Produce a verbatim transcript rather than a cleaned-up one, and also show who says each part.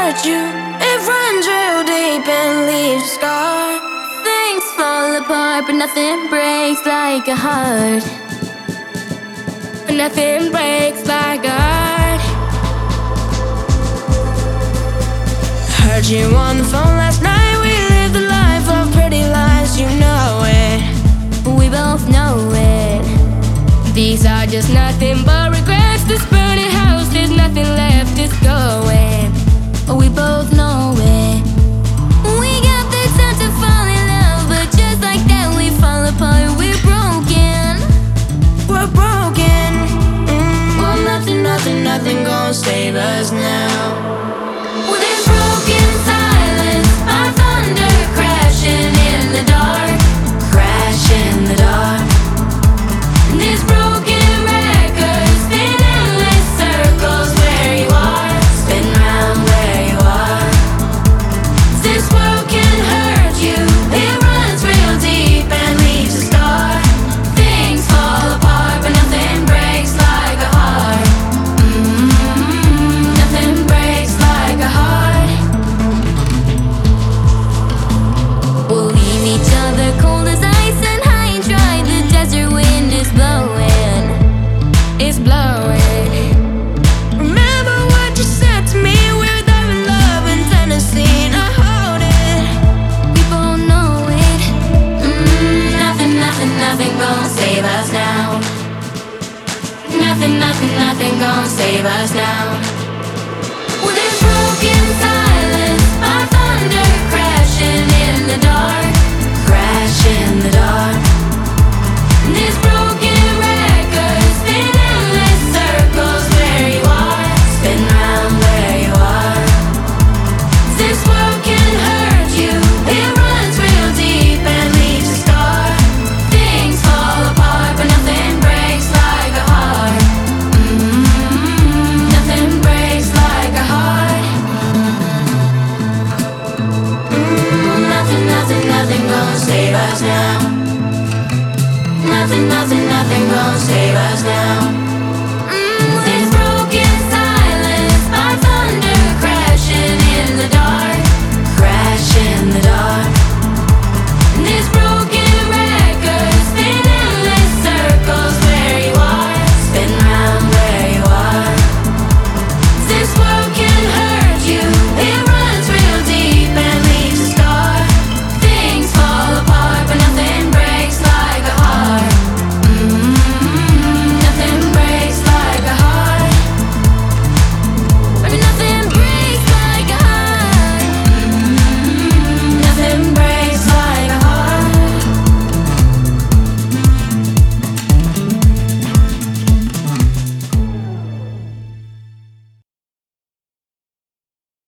Speaker 1: hurt you, it runs real deep and leaves a scar.
Speaker 2: Things fall apart, but nothing breaks like a heart. Nothing breaks like a heart.
Speaker 1: Heard you on the phone last night. We lived the life of pretty lies, you know it.
Speaker 2: We both know it. These are just nothing but regrets. This burning house, there's nothing left, it's going. We both know it. We got the time to fall in love, but just like that we fall apart. We're broken.
Speaker 1: We're broken. mm, Well, nothing, nothing, nothing gonna save us now.
Speaker 2: With this broken silence, our thunder crashing in the dark.
Speaker 1: Crash in the dark.
Speaker 2: This broken record spin endless circles where you are.
Speaker 1: Spin round where you are.
Speaker 2: This world can hurt you. It runs real deep and leaves a scar. Things fall apart, but nothing breaks like a heart. Mm-hmm. Nothing breaks like a heart. We'll leave each other cold as ice and high and dry. The desert wind is blowing. It's blowing.
Speaker 1: Remember what you said to me. We were there in love in Tennessee, and I hold it.
Speaker 2: We both know it. Mm, nothing, nothing, nothing gonna save us now. Nothing, nothing, nothing gonna save us now. With this broken silence, our thunder crashing in the dark.
Speaker 1: Crash in the dark.
Speaker 2: This broken record spin endless circles where you are.
Speaker 1: Spin round where you are.
Speaker 2: This world can hurt you. It runs real deep and leaves a scar. Things fall apart, but nothing breaks like a heart. Mm-hmm. Nothing breaks like a heart. Mm, nothing, nothing, nothing gonna save us now. Nothing, nothing, nothing gonna save us now.